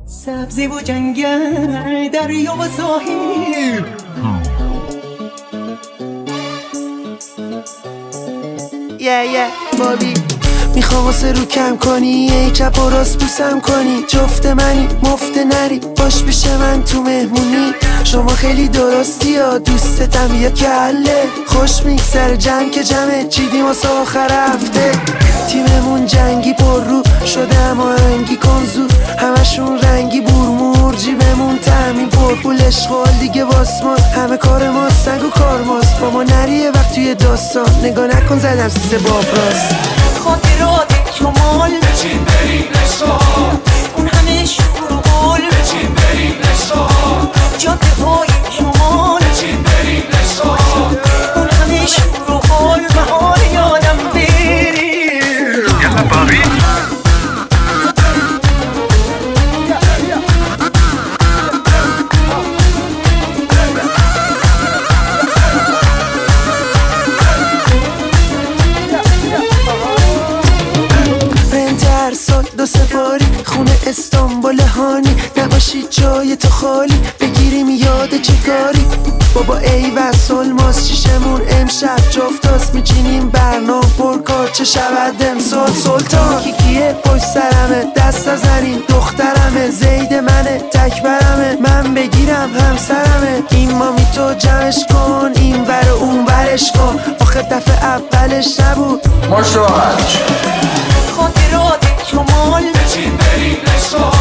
سبزی و جنگل، دریا و ساحل. بابی میخوام واسه رو کم کنی، ای چپ و راست بوسم کنی. جفت منی مفت نری، باش پیش من تو مهمونی. شما خیلی درستی ها، دوستتم یا کله. خوش میگذره جمع که جمعه، چیدیم واسه آخر هفته. تیممون جنگی پر رو شده اما هنگی کنزو. همشون رنگی بورمور، جیبمون تامین پرپول. اشغال دیگه واسماس، همه کار ماست، نگو کار ماست. با ما نریه وقت توی داستان، نگاه نکن زدم سیسه باب راست. خاطرات شمال، بچین بریم رشتان. اون همه شور و گل، بچین بریم رشتان. جاده های شمال، بچین بریم رشتان. اون همه شور و گل، بهار یادم بری. یلا بابی دو سپاری خونه استانبول هانی. نباشی جای تو خالی، بگیریم یاد چه کاری. بابا ای وصل ماست شیشمون امشب جفتاست. میچینیم برنامه پرکار چه شود امسال. سلطان کیکیه پشت سرمه، دست نزنیم دخترمه. زید منه تکبرمه، من بگیرم همسرمه. این مامی تو جمعش کن، این ور اون ورش کن. آخه دفعه اولش نبود. مشاهد خاطرات شمال، بچین بریم رشتان.